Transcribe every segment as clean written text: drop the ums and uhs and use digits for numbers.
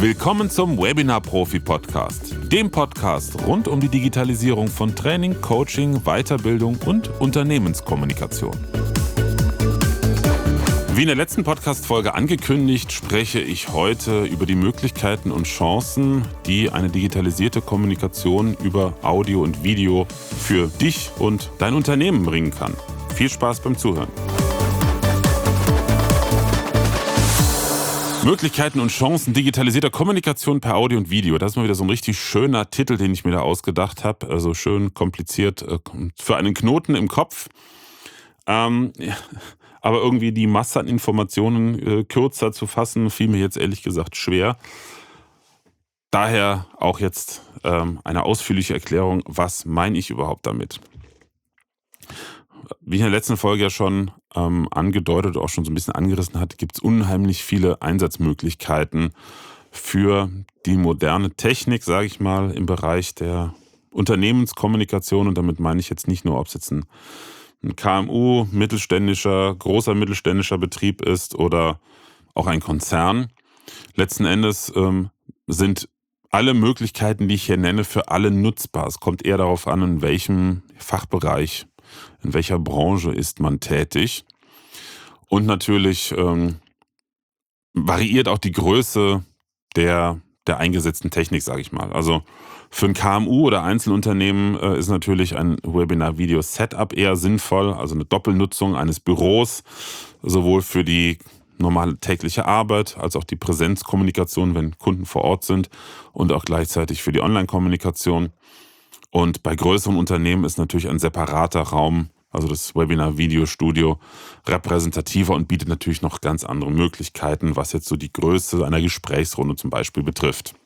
Willkommen zum Webinar Profi Podcast, dem Podcast rund um die Digitalisierung von Training, Coaching, Weiterbildung und Unternehmenskommunikation. Wie in der letzten Podcast-Folge angekündigt, spreche ich heute über die Möglichkeiten und Chancen, die eine digitalisierte Kommunikation über Audio und Video für dich und dein Unternehmen bringen kann. Viel Spaß beim Zuhören. Möglichkeiten und Chancen digitalisierter Kommunikation per Audio und Video. Das ist mal wieder so ein richtig schöner Titel, den ich mir da ausgedacht habe. Also schön kompliziert für einen Knoten im Kopf. Aber irgendwie die Masse an Informationen kürzer zu fassen, fiel mir jetzt ehrlich gesagt schwer. Daher auch jetzt eine ausführliche Erklärung, was meine ich überhaupt damit. Wie ich in der letzten Folge ja schon angedeutet, auch schon so ein bisschen angerissen hat, gibt es unheimlich viele Einsatzmöglichkeiten für die moderne Technik, sage ich mal, im Bereich der Unternehmenskommunikation. Und damit meine ich jetzt nicht nur, ob es jetzt ein KMU, großer mittelständischer Betrieb ist oder auch ein Konzern. Letzten Endes sind alle Möglichkeiten, die ich hier nenne, für alle nutzbar. Es kommt eher darauf an, in welchem Fachbereich, in welcher Branche ist man tätig. Und natürlich variiert auch die Größe der eingesetzten Technik, sage ich mal. Also für ein KMU oder Einzelunternehmen ist natürlich ein Webinar-Video-Setup eher sinnvoll, also eine Doppelnutzung eines Büros, sowohl für die normale tägliche Arbeit als auch die Präsenzkommunikation, wenn Kunden vor Ort sind, und auch gleichzeitig für die Online-Kommunikation. Und bei größeren Unternehmen ist natürlich ein separater Raum, also das Webinar-Video-Studio, repräsentativer und bietet natürlich noch ganz andere Möglichkeiten, was jetzt so die Größe einer Gesprächsrunde zum Beispiel betrifft.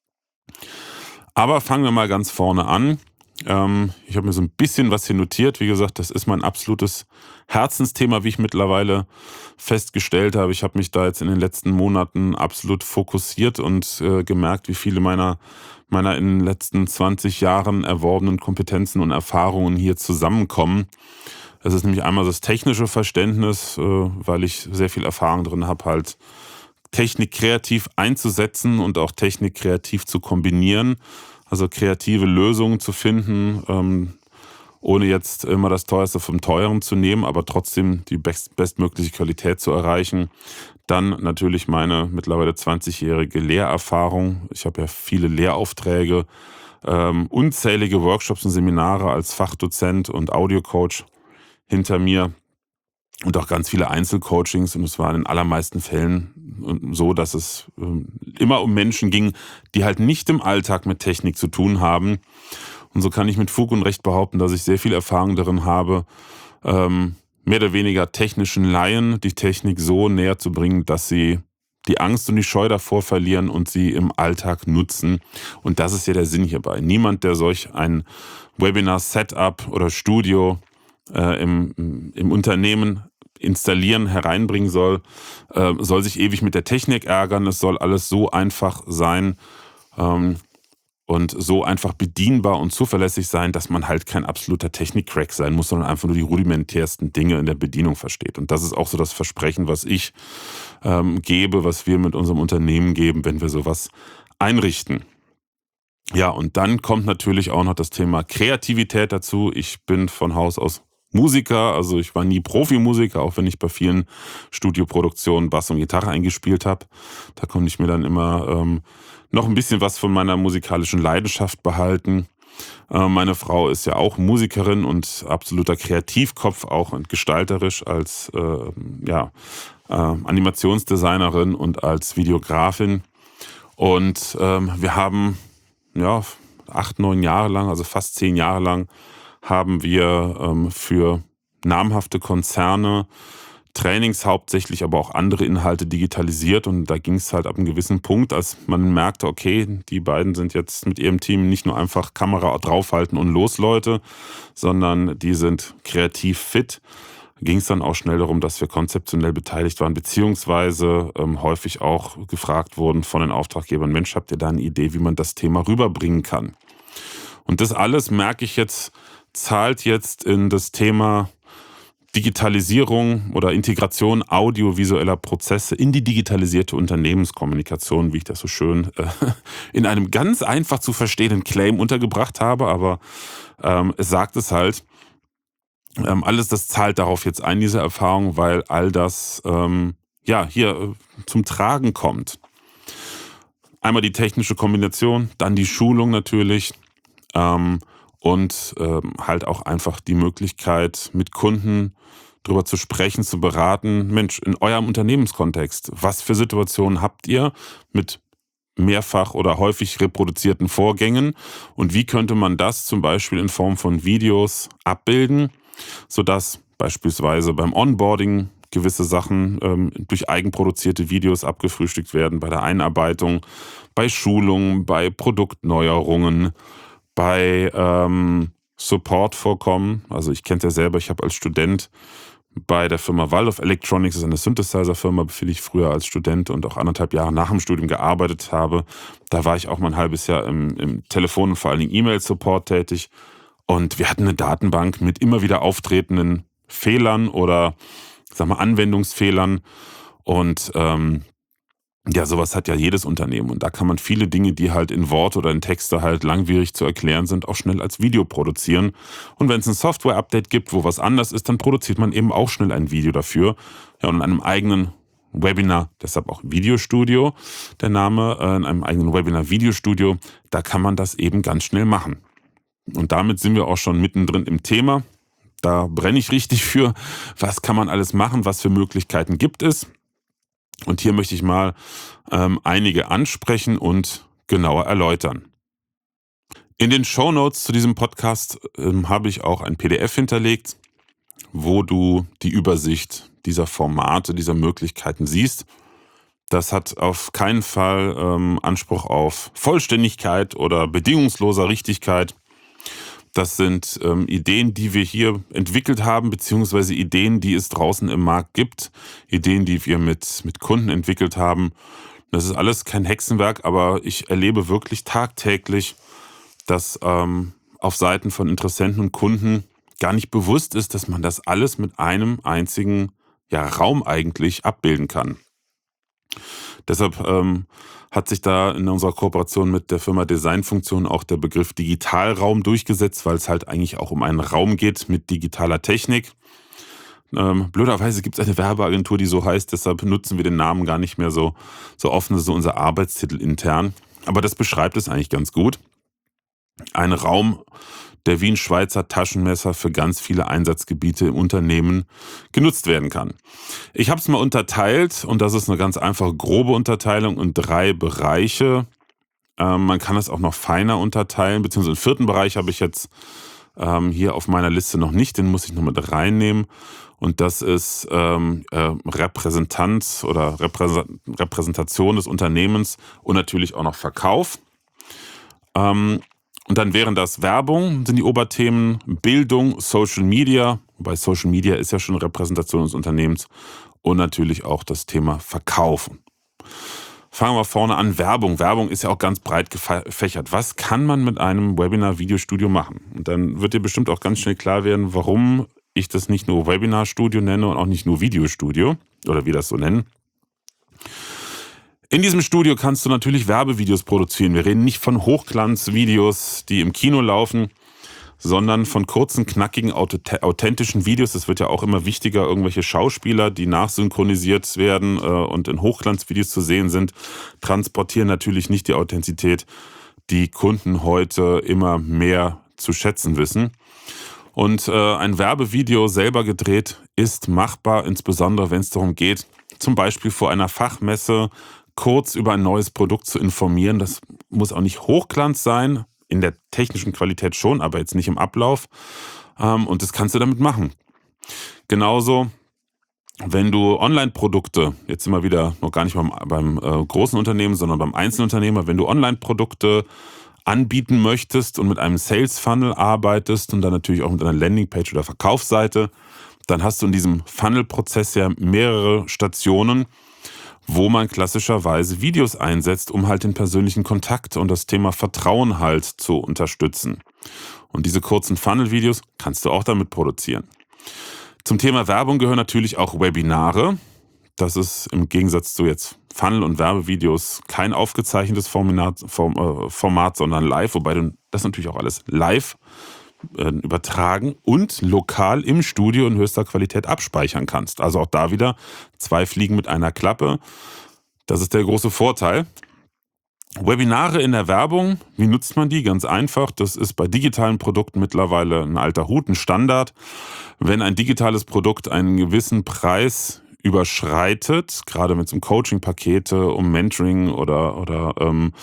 Aber fangen wir mal ganz vorne an. Ich habe mir so ein bisschen was hier notiert. Wie gesagt, das ist mein absolutes Herzensthema, wie ich mittlerweile festgestellt habe. Ich habe mich da jetzt in den letzten Monaten absolut fokussiert und gemerkt, wie viele meiner in den letzten 20 Jahren erworbenen Kompetenzen und Erfahrungen hier zusammenkommen. Es ist nämlich einmal das technische Verständnis, weil ich sehr viel Erfahrung drin habe, halt Technik kreativ einzusetzen und auch Technik kreativ zu kombinieren. Also kreative Lösungen zu finden, ohne jetzt immer das Teuerste vom Teuren zu nehmen, aber trotzdem die bestmögliche Qualität zu erreichen. Dann natürlich meine mittlerweile 20-jährige Lehrerfahrung. Ich habe ja viele Lehraufträge, unzählige Workshops und Seminare als Fachdozent und Audiocoach hinter mir und auch ganz viele Einzelcoachings. Und es war in den allermeisten Fällen so, dass es immer um Menschen ging, die halt nicht im Alltag mit Technik zu tun haben. Und so kann ich mit Fug und Recht behaupten, dass ich sehr viel Erfahrung darin habe, mehr oder weniger technischen Laien die Technik so näher zu bringen, dass sie die Angst und die Scheu davor verlieren und sie im Alltag nutzen. Und das ist ja der Sinn hierbei. Niemand, der solch ein Webinar-Setup oder Studio im Unternehmen installieren, hereinbringen soll sich ewig mit der Technik ärgern. Es soll alles so einfach sein und so einfach bedienbar und zuverlässig sein, dass man halt kein absoluter Technik-Crack sein muss, sondern einfach nur die rudimentärsten Dinge in der Bedienung versteht. Und das ist auch so das Versprechen, was ich gebe, was wir mit unserem Unternehmen geben, wenn wir sowas einrichten. Ja, und dann kommt natürlich auch noch das Thema Kreativität dazu. Ich bin von Haus aus Musiker, also ich war nie Profimusiker, auch wenn ich bei vielen Studioproduktionen Bass und Gitarre eingespielt habe. Da konnte ich mir dann immer noch ein bisschen was von meiner musikalischen Leidenschaft behalten. Meine Frau ist ja auch Musikerin und absoluter Kreativkopf, auch und gestalterisch als Animationsdesignerin und als Videografin. Und wir haben 8-9 Jahre lang, also fast 10 Jahre lang, haben wir für namhafte Konzerne Trainings hauptsächlich, aber auch andere Inhalte digitalisiert. Und da ging es halt ab einem gewissen Punkt, als man merkte, okay, die beiden sind jetzt mit ihrem Team nicht nur einfach Kamera draufhalten und los, Leute, sondern die sind kreativ fit. Ging es dann auch schnell darum, dass wir konzeptionell beteiligt waren, beziehungsweise häufig auch gefragt wurden von den Auftraggebern, Mensch, habt ihr da eine Idee, wie man das Thema rüberbringen kann? Und das alles, merke ich jetzt, zahlt jetzt in das Thema Digitalisierung oder Integration audiovisueller Prozesse in die digitalisierte Unternehmenskommunikation, wie ich das so schön in einem ganz einfach zu verstehenden Claim untergebracht habe, aber es sagt es halt. Alles das zahlt darauf jetzt ein, diese Erfahrung, weil all das hier zum Tragen kommt. Einmal die technische Kombination, dann die Schulung natürlich und halt auch einfach die Möglichkeit, mit Kunden drüber zu sprechen, zu beraten. Mensch, in eurem Unternehmenskontext, was für Situationen habt ihr mit mehrfach oder häufig reproduzierten Vorgängen und wie könnte man das zum Beispiel in Form von Videos abbilden, sodass beispielsweise beim Onboarding gewisse Sachen durch eigenproduzierte Videos abgefrühstückt werden, bei der Einarbeitung, bei Schulungen, bei Produktneuerungen, bei Support vorkommen. Also ich kenne es ja selber, ich habe als Student bei der Firma Waldorf Electronics, das ist eine Synthesizer-Firma, für die ich früher als Student und auch 1,5 Jahre nach dem Studium gearbeitet habe. Da war ich auch mal ein halbes Jahr im Telefon- und vor allen Dingen E-Mail-Support tätig. Und wir hatten eine Datenbank mit immer wieder auftretenden Fehlern oder Anwendungsfehlern. Und sowas hat ja jedes Unternehmen. Und da kann man viele Dinge, die halt in Wort oder in Texte halt langwierig zu erklären sind, auch schnell als Video produzieren. Und wenn es ein Software-Update gibt, wo was anders ist, dann produziert man eben auch schnell ein Video dafür. Ja, und in einem eigenen Webinar, deshalb auch Videostudio, der Name, in einem eigenen Webinar-Videostudio, da kann man das eben ganz schnell machen. Und damit sind wir auch schon mittendrin im Thema. Da brenne ich richtig für. Was kann man alles machen? Was für Möglichkeiten gibt es? Und hier möchte ich mal einige ansprechen und genauer erläutern. In den Shownotes zu diesem Podcast habe ich auch ein PDF hinterlegt, wo du die Übersicht dieser Formate, dieser Möglichkeiten siehst. Das hat auf keinen Fall Anspruch auf Vollständigkeit oder bedingungsloser Richtigkeit. Das sind Ideen, die wir hier entwickelt haben, beziehungsweise Ideen, die es draußen im Markt gibt. Ideen, die wir mit Kunden entwickelt haben. Das ist alles kein Hexenwerk, aber ich erlebe wirklich tagtäglich, dass auf Seiten von Interessenten und Kunden gar nicht bewusst ist, dass man das alles mit einem einzigen Raum eigentlich abbilden kann. Deshalb hat sich da in unserer Kooperation mit der Firma Designfunktion auch der Begriff Digitalraum durchgesetzt, weil es halt eigentlich auch um einen Raum geht mit digitaler Technik. Blöderweise gibt es eine Werbeagentur, die so heißt, deshalb nutzen wir den Namen gar nicht mehr so offen, das ist so unser Arbeitstitel intern. Aber das beschreibt es eigentlich ganz gut. Ein Raum, der wie ein Schweizer Taschenmesser für ganz viele Einsatzgebiete im Unternehmen genutzt werden kann. Ich habe es mal unterteilt und das ist eine ganz einfache grobe Unterteilung in 3 Bereiche. Man kann es auch noch feiner unterteilen, beziehungsweise einen 4. Bereich habe ich jetzt hier auf meiner Liste noch nicht, den muss ich noch mit reinnehmen. Und das ist Repräsentanz oder Repräsentation des Unternehmens und natürlich auch noch Verkauf. Und dann wären das Werbung, sind die Oberthemen, Bildung, Social Media, wobei Social Media ist ja schon Repräsentation des Unternehmens und natürlich auch das Thema Verkauf. Fangen wir vorne an, Werbung. Werbung ist ja auch ganz breit gefächert. Was kann man mit einem Webinar-Videostudio machen? Und dann wird dir bestimmt auch ganz schnell klar werden, warum ich das nicht nur Webinar-Studio nenne und auch nicht nur Videostudio oder wie das so nennen. In diesem Studio kannst du natürlich Werbevideos produzieren. Wir reden nicht von Hochglanzvideos, die im Kino laufen, sondern von kurzen, knackigen, authentischen Videos. Es wird ja auch immer wichtiger, irgendwelche Schauspieler, die nachsynchronisiert werden und in Hochglanzvideos zu sehen sind, transportieren natürlich nicht die Authentizität, die Kunden heute immer mehr zu schätzen wissen. Und ein Werbevideo selber gedreht ist machbar, insbesondere wenn es darum geht, zum Beispiel vor einer Fachmesse kurz über ein neues Produkt zu informieren. Das muss auch nicht Hochglanz sein, in der technischen Qualität schon, aber jetzt nicht im Ablauf. Und das kannst du damit machen. Genauso, wenn du Online-Produkte, jetzt sind wir wieder noch gar nicht beim großen Unternehmen, sondern beim Einzelunternehmer, wenn du Online-Produkte anbieten möchtest und mit einem Sales-Funnel arbeitest und dann natürlich auch mit einer Landingpage oder Verkaufsseite, dann hast du in diesem Funnel-Prozess ja mehrere Stationen, wo man klassischerweise Videos einsetzt, um halt den persönlichen Kontakt und das Thema Vertrauen halt zu unterstützen. Und diese kurzen Funnel-Videos kannst du auch damit produzieren. Zum Thema Werbung gehören natürlich auch Webinare. Das ist im Gegensatz zu jetzt Funnel- und Werbevideos kein aufgezeichnetes Format, sondern live, wobei du das natürlich auch alles live übertragen und lokal im Studio in höchster Qualität abspeichern kannst. Also auch da wieder 2 Fliegen mit einer Klappe. Das ist der große Vorteil. Webinare in der Werbung, wie nutzt man die? Ganz einfach, das ist bei digitalen Produkten mittlerweile ein alter Hut, ein Standard. Wenn ein digitales Produkt einen gewissen Preis überschreitet, gerade wenn es um Coaching-Pakete, um Mentoring oder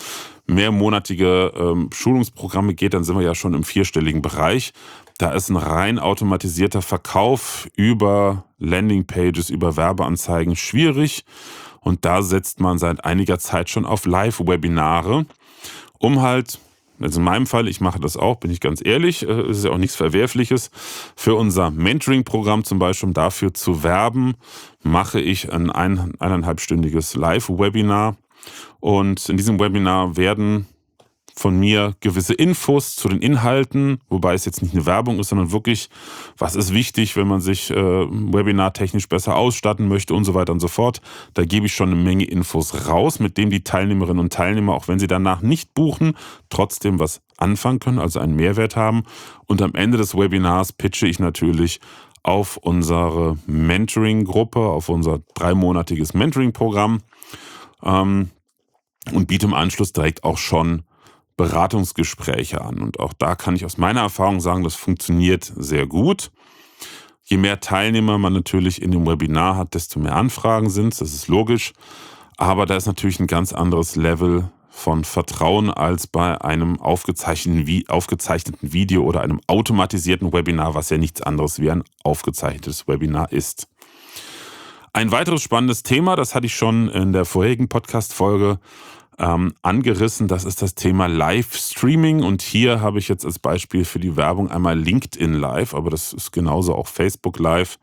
mehrmonatige Schulungsprogramme geht, dann sind wir ja schon im 4-stelligen Bereich. Da ist ein rein automatisierter Verkauf über Landingpages, über Werbeanzeigen schwierig. Und da setzt man seit einiger Zeit schon auf Live-Webinare, um halt, also in meinem Fall, ich mache das auch, bin ich ganz ehrlich, ist ja auch nichts Verwerfliches, für unser Mentoring-Programm zum Beispiel, um dafür zu werben, mache ich ein 1,5-stündiges Live-Webinar. Und in diesem Webinar werden von mir gewisse Infos zu den Inhalten, wobei es jetzt nicht eine Werbung ist, sondern wirklich, was ist wichtig, wenn man sich webinartechnisch besser ausstatten möchte und so weiter und so fort. Da gebe ich schon eine Menge Infos raus, mit dem die Teilnehmerinnen und Teilnehmer, auch wenn sie danach nicht buchen, trotzdem was anfangen können, also einen Mehrwert haben. Und am Ende des Webinars pitche ich natürlich auf unsere Mentoring-Gruppe, auf unser 3-monatiges Mentoring-Programm und biete im Anschluss direkt auch schon Beratungsgespräche an. Und auch da kann ich aus meiner Erfahrung sagen, das funktioniert sehr gut. Je mehr Teilnehmer man natürlich in dem Webinar hat, desto mehr Anfragen sind es, das ist logisch. Aber da ist natürlich ein ganz anderes Level von Vertrauen als bei einem aufgezeichneten Video oder einem automatisierten Webinar, was ja nichts anderes wie ein aufgezeichnetes Webinar ist. Ein weiteres spannendes Thema, das hatte ich schon in der vorherigen Podcast-Folge angerissen, das ist das Thema Livestreaming. Und hier habe ich jetzt als Beispiel für die Werbung einmal LinkedIn Live, aber das ist genauso auch Facebook Live,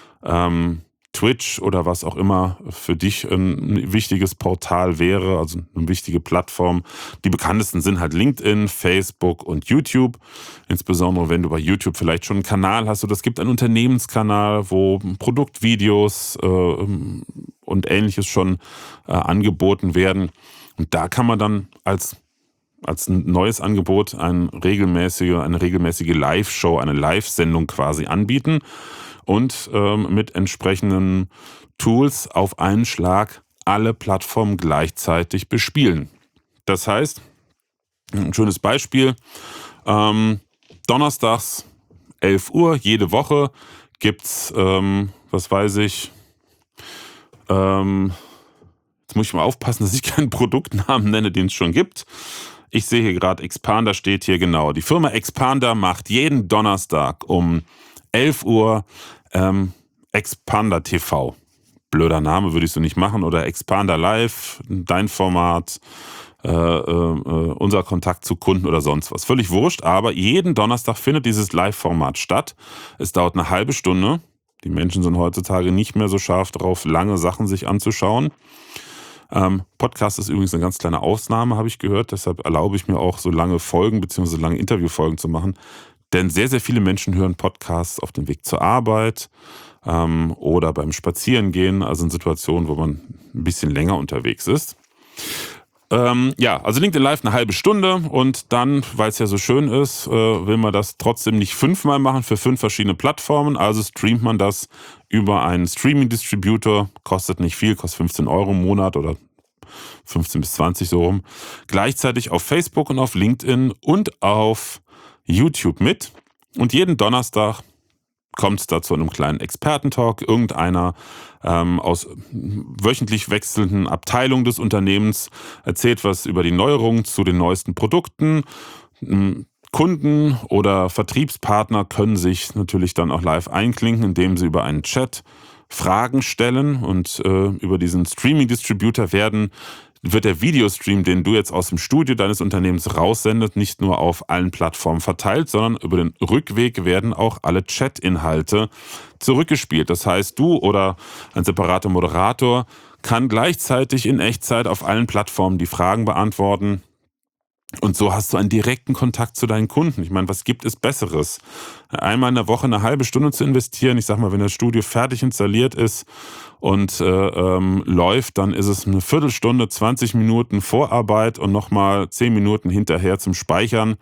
Twitch oder was auch immer für dich ein wichtiges Portal wäre, also eine wichtige Plattform. Die bekanntesten sind halt LinkedIn, Facebook und YouTube. Insbesondere wenn du bei YouTube vielleicht schon einen Kanal hast oder es gibt einen Unternehmenskanal, wo Produktvideos und Ähnliches schon angeboten werden. Und da kann man dann als ein neues Angebot eine regelmäßige Live-Show, eine Live-Sendung quasi anbieten und mit entsprechenden Tools auf einen Schlag alle Plattformen gleichzeitig bespielen. Das heißt, ein schönes Beispiel, donnerstags 11 Uhr jede Woche gibt's, jetzt muss ich mal aufpassen, dass ich keinen Produktnamen nenne, den es schon gibt. Ich sehe hier gerade, Expander steht hier genau. Die Firma Expander macht jeden Donnerstag um 11 Uhr Expander TV. Blöder Name, würde ich so nicht machen. Oder Expander Live, dein Format, unser Kontakt zu Kunden oder sonst was. Völlig wurscht, aber jeden Donnerstag findet dieses Live-Format statt. Es dauert eine halbe Stunde. Die Menschen sind heutzutage nicht mehr so scharf darauf, lange Sachen sich anzuschauen. Podcast ist übrigens eine ganz kleine Ausnahme, habe ich gehört. Deshalb erlaube ich mir auch, so lange Folgen bzw. lange Interviewfolgen zu machen. Denn sehr, sehr viele Menschen hören Podcasts auf dem Weg zur Arbeit oder beim Spazierengehen, also in Situationen, wo man ein bisschen länger unterwegs ist. Also LinkedIn Live eine halbe Stunde und dann, weil es ja so schön ist, will man das trotzdem nicht 5-mal machen für 5 verschiedene Plattformen. Also streamt man das über einen Streaming-Distributor, kostet nicht viel, kostet 15 € im Monat oder 15 bis 20 so rum. Gleichzeitig auf Facebook und auf LinkedIn und auf YouTube mit. Und jeden Donnerstag kommt es da zu einem kleinen Expertentalk. Irgendeiner aus wöchentlich wechselnden Abteilungen des Unternehmens erzählt was über die Neuerungen zu den neuesten Produkten. Kunden oder Vertriebspartner können sich natürlich dann auch live einklinken, indem sie über einen Chat Fragen stellen und über diesen Streaming-Distributor wird der Videostream, den du jetzt aus dem Studio deines Unternehmens raussendest, nicht nur auf allen Plattformen verteilt, sondern über den Rückweg werden auch alle Chat-Inhalte zurückgespielt. Das heißt, du oder ein separater Moderator kann gleichzeitig in Echtzeit auf allen Plattformen die Fragen beantworten. Und so hast du einen direkten Kontakt zu deinen Kunden. Ich meine, was gibt es Besseres? Einmal in der Woche eine halbe Stunde zu investieren. Ich sag mal, wenn das Studio fertig installiert ist und läuft, dann ist es eine Viertelstunde, 20 Minuten Vorarbeit und nochmal 10 Minuten hinterher zum Speichern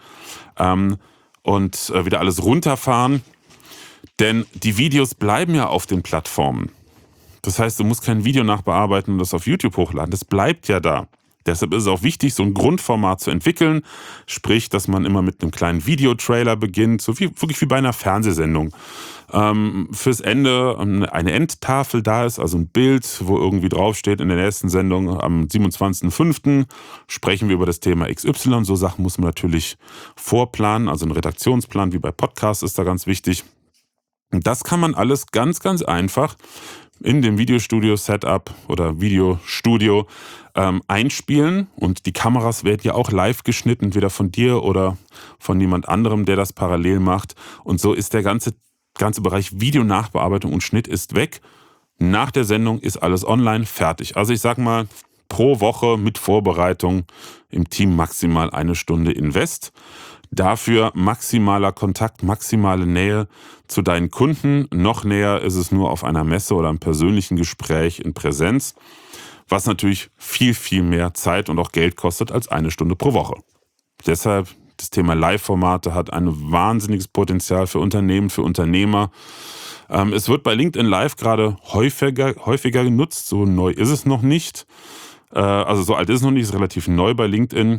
und wieder alles runterfahren. Denn die Videos bleiben ja auf den Plattformen. Das heißt, du musst kein Video nachbearbeiten und das auf YouTube hochladen. Das bleibt ja da. Deshalb ist es auch wichtig, so ein Grundformat zu entwickeln. Sprich, dass man immer mit einem kleinen Videotrailer beginnt, so wie, wirklich wie bei einer Fernsehsendung. Fürs Ende eine Endtafel da ist, also ein Bild, wo irgendwie draufsteht, in der nächsten Sendung am 27.05. sprechen wir über das Thema XY. So Sachen muss man natürlich vorplanen, also ein Redaktionsplan wie bei Podcasts ist da ganz wichtig. Und das kann man alles ganz, ganz einfach in dem Videostudio-Setup oder Videostudio einspielen, und die Kameras werden ja auch live geschnitten, entweder von dir oder von jemand anderem, der das parallel macht, und so ist der ganze Bereich Videonachbearbeitung und Schnitt ist weg. Nach der Sendung ist alles online fertig. Also ich sag mal, pro Woche mit Vorbereitung im Team maximal 1 Stunde Invest. Dafür maximaler Kontakt, maximale Nähe zu deinen Kunden. Noch näher ist es nur auf einer Messe oder einem persönlichen Gespräch in Präsenz, was natürlich viel, viel mehr Zeit und auch Geld kostet als 1 Stunde pro Woche. Deshalb, das Thema Live-Formate hat ein wahnsinniges Potenzial für Unternehmen, für Unternehmer. Es wird bei LinkedIn Live gerade häufiger genutzt. So neu ist es noch nicht. Also so alt ist es noch nicht, ist relativ neu bei LinkedIn.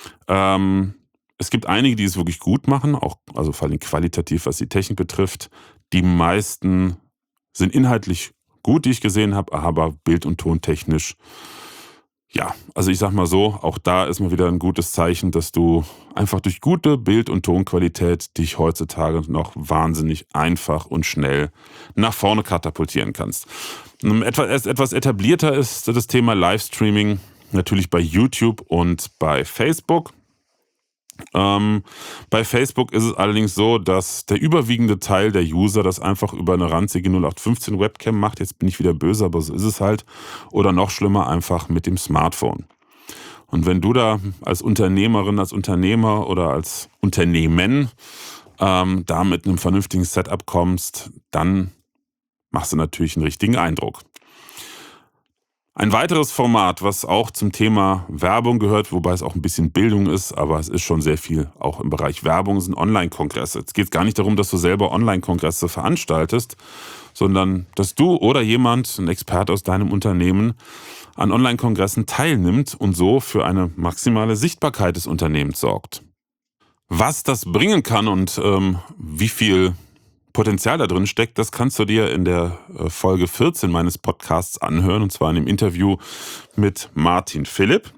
Es gibt einige, die es wirklich gut machen, auch, also vor allem qualitativ, was die Technik betrifft. Die meisten sind inhaltlich gut, die ich gesehen habe, aber bild- und tontechnisch, ja, also ich sag mal so, auch da ist mal wieder ein gutes Zeichen, dass du einfach durch gute Bild- und Tonqualität dich heutzutage noch wahnsinnig einfach und schnell nach vorne katapultieren kannst. Etwas etablierter ist das Thema Livestreaming natürlich bei YouTube und bei Facebook. Bei Facebook ist es allerdings so, dass der überwiegende Teil der User das einfach über eine ranzige 0815 Webcam macht. Jetzt bin ich wieder böse, aber so ist es halt. Oder noch schlimmer, einfach mit dem Smartphone. Und wenn du da als Unternehmerin, als Unternehmer oder als Unternehmen da mit einem vernünftigen Setup kommst, dann machst du natürlich einen richtigen Eindruck. Ein weiteres Format, was auch zum Thema Werbung gehört, wobei es auch ein bisschen Bildung ist, aber es ist schon sehr viel auch im Bereich Werbung, sind Online-Kongresse. Es geht gar nicht darum, dass du selber Online-Kongresse veranstaltest, sondern dass du oder jemand, ein Experte aus deinem Unternehmen, an Online-Kongressen teilnimmt und so für eine maximale Sichtbarkeit des Unternehmens sorgt. Was das bringen kann und wie viel Potenzial da drin steckt, das kannst du dir in der Folge 14 meines Podcasts anhören, und zwar in dem Interview mit Martin Philipp.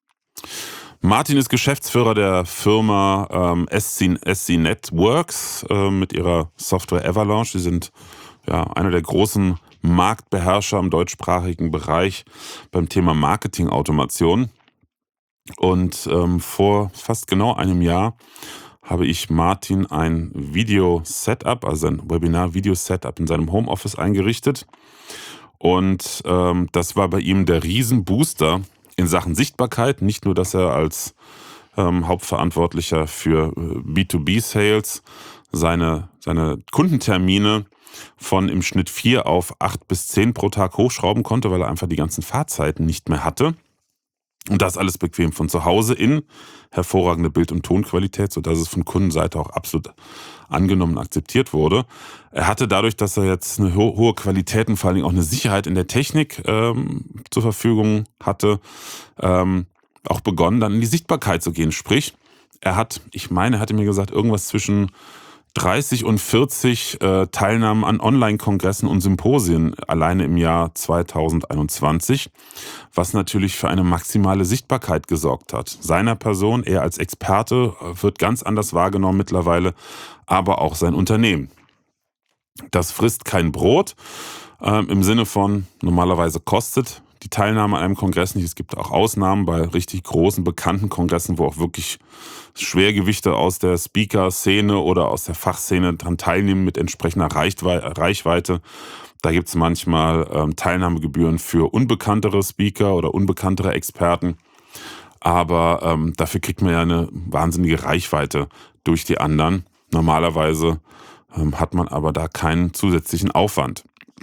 Martin ist Geschäftsführer der Firma SC Networks mit ihrer Software Avalanche. Sie sind ja einer der großen Marktbeherrscher im deutschsprachigen Bereich beim Thema Marketingautomation. Und vor fast genau einem Jahr habe ich Martin ein Video-Setup, also ein Webinar-Video-Setup in seinem Homeoffice eingerichtet. Und das war bei ihm der Riesenbooster in Sachen Sichtbarkeit. Nicht nur, dass er als Hauptverantwortlicher für B2B-Sales seine Kundentermine von im Schnitt 4 auf 8 bis 10 pro Tag hochschrauben konnte, weil er einfach die ganzen Fahrzeiten nicht mehr hatte. Und das alles bequem von zu Hause in hervorragende Bild- und Tonqualität, sodass es von Kundenseite auch absolut angenommen und akzeptiert wurde. Er hatte dadurch, dass er jetzt eine hohe Qualität und vor allen Dingen auch eine Sicherheit in der Technik zur Verfügung hatte, auch begonnen, dann in die Sichtbarkeit zu gehen. Sprich, er hatte mir gesagt, irgendwas zwischen 30 und 40 Teilnahmen an Online-Kongressen und Symposien alleine im Jahr 2021, was natürlich für eine maximale Sichtbarkeit gesorgt hat. Seiner Person, er als Experte, wird ganz anders wahrgenommen mittlerweile, aber auch sein Unternehmen. Das frisst kein Brot im Sinne von, normalerweise kostet die Teilnahme an einem Kongress nicht. Es gibt auch Ausnahmen bei richtig großen, bekannten Kongressen, wo auch wirklich Schwergewichte aus der Speaker-Szene oder aus der Fachszene daran teilnehmen mit entsprechender Reichweite. Da gibt es manchmal Teilnahmegebühren für unbekanntere Speaker oder unbekanntere Experten. aber dafür kriegt man ja eine wahnsinnige Reichweite durch die anderen. Normalerweise hat man aber da keinen zusätzlichen Aufwand.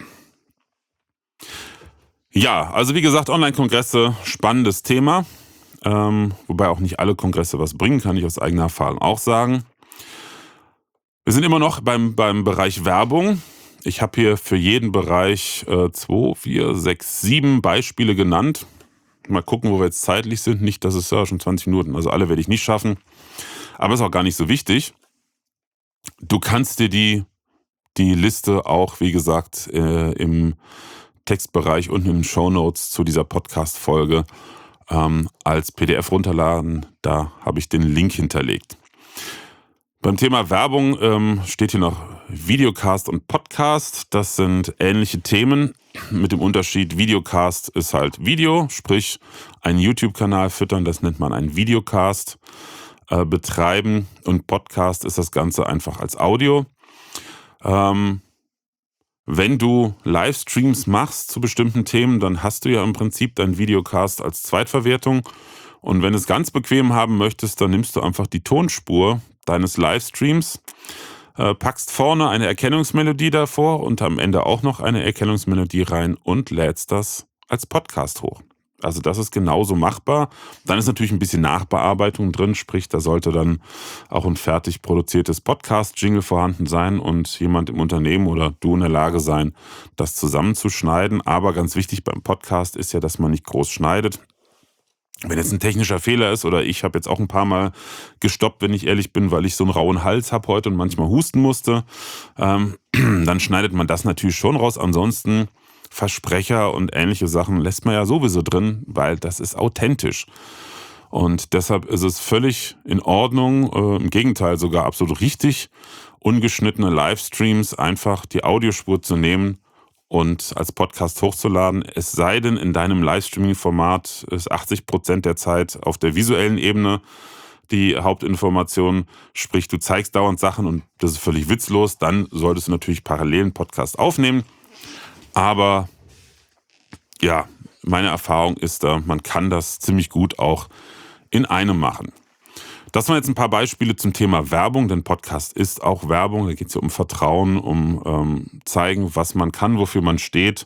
Ja, also wie gesagt, Online-Kongresse, spannendes Thema. Wobei auch nicht alle Kongresse was bringen, kann ich aus eigener Erfahrung auch sagen. Wir sind immer noch beim Bereich Werbung. Ich habe hier für jeden Bereich 2, 4, 6, 7 Beispiele genannt. Mal gucken, wo wir jetzt zeitlich sind. Nicht, dass es ja schon 20 Minuten, also alle werde ich nicht schaffen. Aber ist auch gar nicht so wichtig. Du kannst dir die Liste auch, wie gesagt, im Textbereich und in den Shownotes zu dieser Podcast-Folge als PDF runterladen. Da habe ich den Link hinterlegt. Beim Thema Werbung steht hier noch Videocast und Podcast. Das sind ähnliche Themen mit dem Unterschied, Videocast ist halt Video, sprich einen YouTube-Kanal füttern, das nennt man einen Videocast betreiben, und Podcast ist das Ganze einfach als Audio. Wenn du Livestreams machst zu bestimmten Themen, dann hast du ja im Prinzip deinen Videocast als Zweitverwertung. Und wenn du es ganz bequem haben möchtest, dann nimmst du einfach die Tonspur deines Livestreams, packst vorne eine Erkennungsmelodie davor und am Ende auch noch eine Erkennungsmelodie rein und lädst das als Podcast hoch. Also das ist genauso machbar. Dann ist natürlich ein bisschen Nachbearbeitung drin, sprich, da sollte dann auch ein fertig produziertes Podcast-Jingle vorhanden sein und jemand im Unternehmen oder du in der Lage sein, das zusammenzuschneiden. Aber ganz wichtig beim Podcast ist ja, dass man nicht groß schneidet. Wenn jetzt ein technischer Fehler ist, oder ich habe jetzt auch ein paar Mal gestoppt, wenn ich ehrlich bin, weil ich so einen rauen Hals habe heute und manchmal husten musste, dann schneidet man das natürlich schon raus. Ansonsten Versprecher und ähnliche Sachen lässt man ja sowieso drin, weil das ist authentisch. Und deshalb ist es völlig in Ordnung, im Gegenteil sogar absolut richtig, ungeschnittene Livestreams einfach die Audiospur zu nehmen und als Podcast hochzuladen. Es sei denn, in deinem Livestreaming-Format ist 80% der Zeit auf der visuellen Ebene die Hauptinformation, sprich du zeigst dauernd Sachen und das ist völlig witzlos, dann solltest du natürlich parallel einen Podcast aufnehmen. Aber ja, meine Erfahrung ist da, man kann das ziemlich gut auch in einem machen. Das waren jetzt ein paar Beispiele zum Thema Werbung, denn Podcast ist auch Werbung. Da geht es ja um Vertrauen, um zeigen, was man kann, wofür man steht.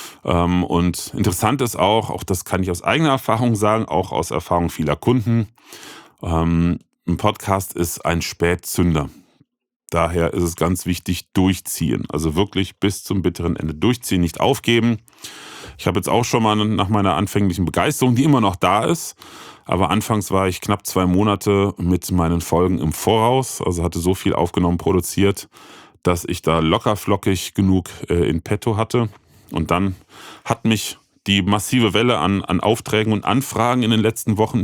Und interessant ist auch das kann ich aus eigener Erfahrung sagen, auch aus Erfahrung vieler Kunden, ein Podcast ist ein Spätzünder. Daher ist es ganz wichtig, durchziehen. Also wirklich bis zum bitteren Ende durchziehen, nicht aufgeben. Ich habe jetzt auch schon mal nach meiner anfänglichen Begeisterung, die immer noch da ist, aber anfangs war ich knapp 2 Monate mit meinen Folgen im Voraus, also hatte so viel aufgenommen, produziert, dass ich da lockerflockig genug in petto hatte. Und dann hat mich die massive Welle an Aufträgen und Anfragen in den letzten Wochen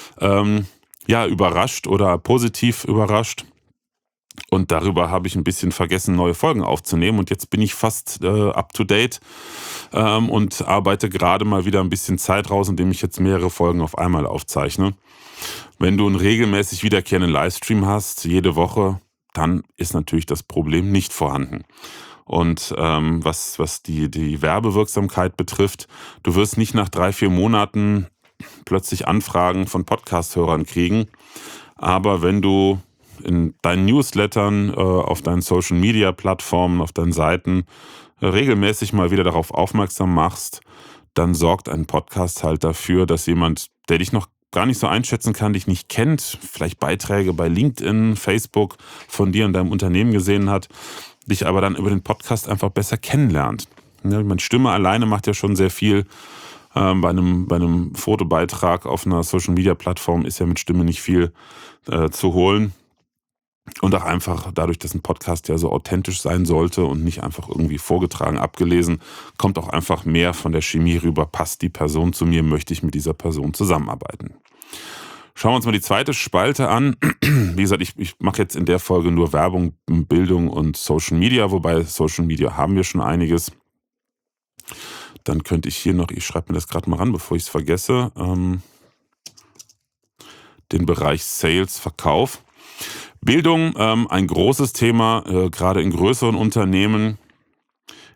überrascht oder positiv überrascht. Und darüber habe ich ein bisschen vergessen, neue Folgen aufzunehmen. Und jetzt bin ich fast up to date und arbeite gerade mal wieder ein bisschen Zeit raus, indem ich jetzt mehrere Folgen auf einmal aufzeichne. Wenn du einen regelmäßig wiederkehrenden Livestream hast, jede Woche, dann ist natürlich das Problem nicht vorhanden. Und was die Werbewirksamkeit betrifft, du wirst nicht nach 3, 4 Monaten plötzlich Anfragen von Podcast-Hörern kriegen. Aber wenn du in deinen Newslettern, auf deinen Social-Media-Plattformen, auf deinen Seiten regelmäßig mal wieder darauf aufmerksam machst, dann sorgt ein Podcast halt dafür, dass jemand, der dich noch gar nicht so einschätzen kann, dich nicht kennt, vielleicht Beiträge bei LinkedIn, Facebook von dir und deinem Unternehmen gesehen hat, dich aber dann über den Podcast einfach besser kennenlernt. Ja, meine Stimme alleine macht ja schon sehr viel. Bei einem Fotobeitrag auf einer Social-Media-Plattform ist ja mit Stimme nicht viel zu holen. Und auch einfach dadurch, dass ein Podcast ja so authentisch sein sollte und nicht einfach irgendwie vorgetragen, abgelesen, kommt auch einfach mehr von der Chemie rüber. Passt die Person zu mir, möchte ich mit dieser Person zusammenarbeiten. Schauen wir uns mal die zweite Spalte an. Wie gesagt, ich mache jetzt in der Folge nur Werbung, Bildung und Social Media, wobei Social Media haben wir schon einiges. Dann könnte ich hier noch, ich schreibe mir das gerade mal ran, bevor ich es vergesse, den Bereich Sales, Verkauf. Bildung, ein großes Thema, gerade in größeren Unternehmen,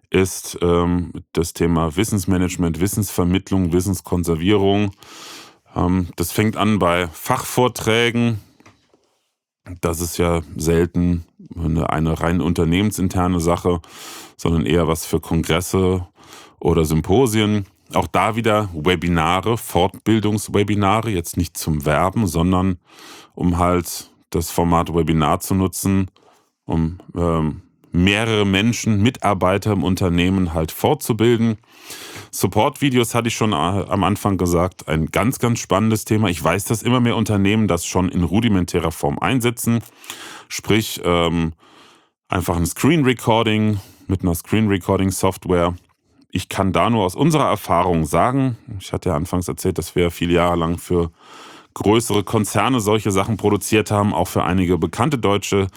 ist das Thema Wissensmanagement, Wissensvermittlung, Wissenskonservierung. Das fängt an bei Fachvorträgen. Das ist ja selten eine rein unternehmensinterne Sache, sondern eher was für Kongresse oder Symposien. Auch da wieder Webinare, Fortbildungswebinare, jetzt nicht zum Werben, sondern um halt das Format Webinar zu nutzen, um mehrere Menschen, Mitarbeiter im Unternehmen halt fortzubilden. Support-Videos hatte ich schon am Anfang gesagt, ein ganz, ganz spannendes Thema. Ich weiß, dass immer mehr Unternehmen das schon in rudimentärer Form einsetzen, sprich einfach ein Screen Recording mit einer Screen Recording Software. Ich kann da nur aus unserer Erfahrung sagen, ich hatte ja anfangs erzählt, dass wir viele Jahre lang für größere Konzerne solche Sachen produziert haben, auch für einige bekannte deutsche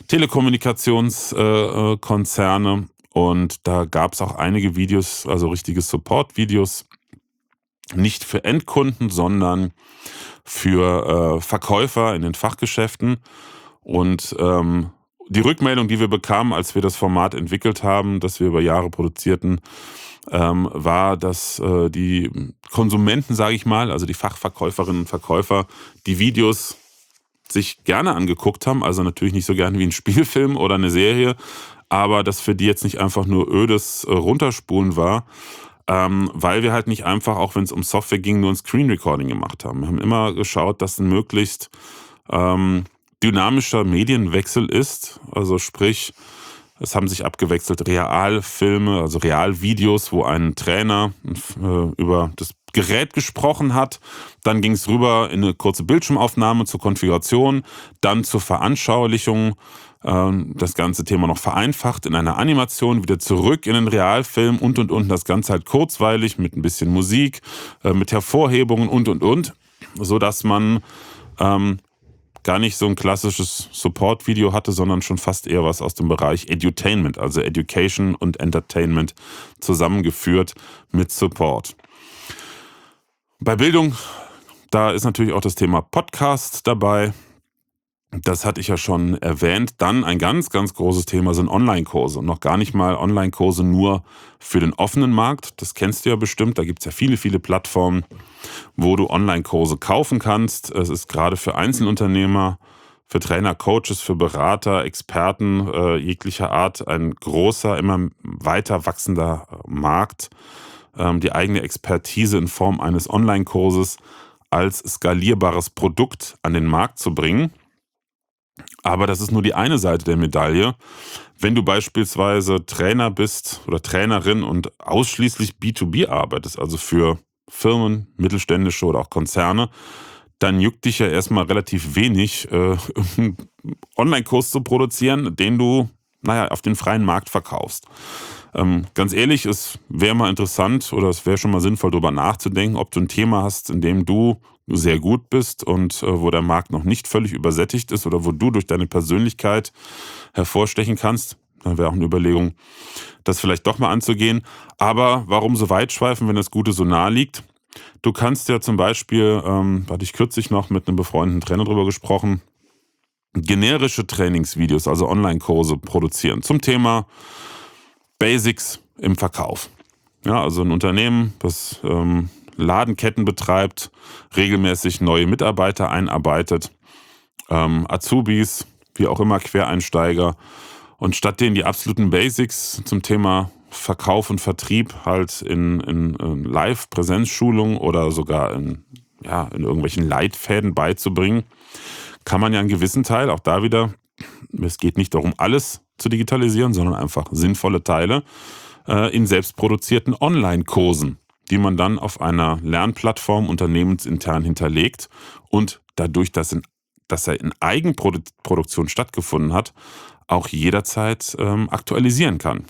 Telekommunikationskonzerne. Und da gab es auch einige Videos, also richtige Support-Videos, nicht für Endkunden, sondern für Verkäufer in den Fachgeschäften. Und die Rückmeldung, die wir bekamen, als wir das Format entwickelt haben, das wir über Jahre produzierten, war, dass die Konsumenten, sage ich mal, also die Fachverkäuferinnen und Verkäufer, die Videos sich gerne angeguckt haben, also natürlich nicht so gerne wie ein Spielfilm oder eine Serie, aber das für die jetzt nicht einfach nur ödes Runterspulen war, weil wir halt nicht einfach, auch wenn es um Software ging, nur ein Screen Recording gemacht haben. Wir haben immer geschaut, dass ein möglichst dynamischer Medienwechsel ist, also sprich, es haben sich abgewechselt Realfilme, also Realvideos, wo ein Trainer über das Gerät gesprochen hat. Dann ging es rüber in eine kurze Bildschirmaufnahme zur Konfiguration, dann zur Veranschaulichung, das ganze Thema noch vereinfacht in einer Animation, wieder zurück in den Realfilm und. Das Ganze halt kurzweilig mit ein bisschen Musik, mit Hervorhebungen und, sodass man gar nicht so ein klassisches Support-Video hatte, sondern schon fast eher was aus dem Bereich Edutainment, also Education und Entertainment zusammengeführt mit Support. Bei Bildung, da ist natürlich auch das Thema Podcast dabei. Das hatte ich ja schon erwähnt. Dann ein ganz, ganz großes Thema sind Online-Kurse. Und noch gar nicht mal Online-Kurse nur für den offenen Markt. Das kennst du ja bestimmt. Da gibt es ja viele, viele Plattformen, wo du Online-Kurse kaufen kannst. Es ist gerade für Einzelunternehmer, für Trainer, Coaches, für Berater, Experten jeglicher Art ein großer, immer weiter wachsender Markt. Die eigene Expertise in Form eines Online-Kurses als skalierbares Produkt an den Markt zu bringen. Aber das ist nur die eine Seite der Medaille. Wenn du beispielsweise Trainer bist oder Trainerin und ausschließlich B2B arbeitest, also für Firmen, mittelständische oder auch Konzerne, dann juckt dich ja erstmal relativ wenig, einen Online-Kurs zu produzieren, den du auf den freien Markt verkaufst. Ganz ehrlich, es wäre mal interessant oder es wäre schon mal sinnvoll, darüber nachzudenken, ob du ein Thema hast, in dem du sehr gut bist und wo der Markt noch nicht völlig übersättigt ist oder wo du durch deine Persönlichkeit hervorstechen kannst. Dann wäre auch eine Überlegung, das vielleicht doch mal anzugehen. Aber warum so weit schweifen, wenn das Gute so nahe liegt? Du kannst ja zum Beispiel, hatte ich kürzlich noch mit einem befreundeten Trainer drüber gesprochen, generische Trainingsvideos, also Online-Kurse produzieren zum Thema Basics im Verkauf. Ja, also ein Unternehmen, das Ladenketten betreibt, regelmäßig neue Mitarbeiter einarbeitet, Azubis, wie auch immer, Quereinsteiger. Und statt denen die absoluten Basics zum Thema Verkauf und Vertrieb halt in Live-Präsenzschulungen oder sogar in irgendwelchen Leitfäden beizubringen, kann man ja einen gewissen Teil, auch da wieder, es geht nicht darum, alles zu digitalisieren, sondern einfach sinnvolle Teile in selbstproduzierten Online-Kursen, die man dann auf einer Lernplattform unternehmensintern hinterlegt und dadurch, dass er in Eigenproduktion stattgefunden hat, auch jederzeit aktualisieren kann.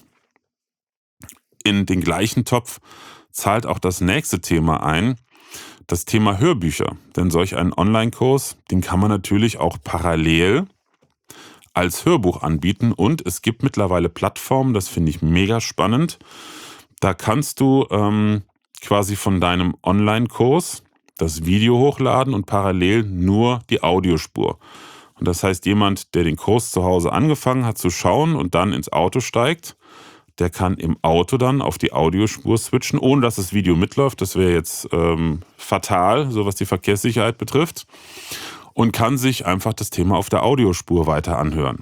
In den gleichen Topf zahlt auch das nächste Thema ein, das Thema Hörbücher. Denn solch einen Online-Kurs, den kann man natürlich auch parallel als Hörbuch anbieten und es gibt mittlerweile Plattformen, das finde ich mega spannend. Da kannst du quasi von deinem Online-Kurs das Video hochladen und parallel nur die Audiospur. Und das heißt, jemand, der den Kurs zu Hause angefangen hat zu schauen und dann ins Auto steigt, der kann im Auto dann auf die Audiospur switchen, ohne dass das Video mitläuft. Das wäre jetzt fatal, so was die Verkehrssicherheit betrifft. Und kann sich einfach das Thema auf der Audiospur weiter anhören.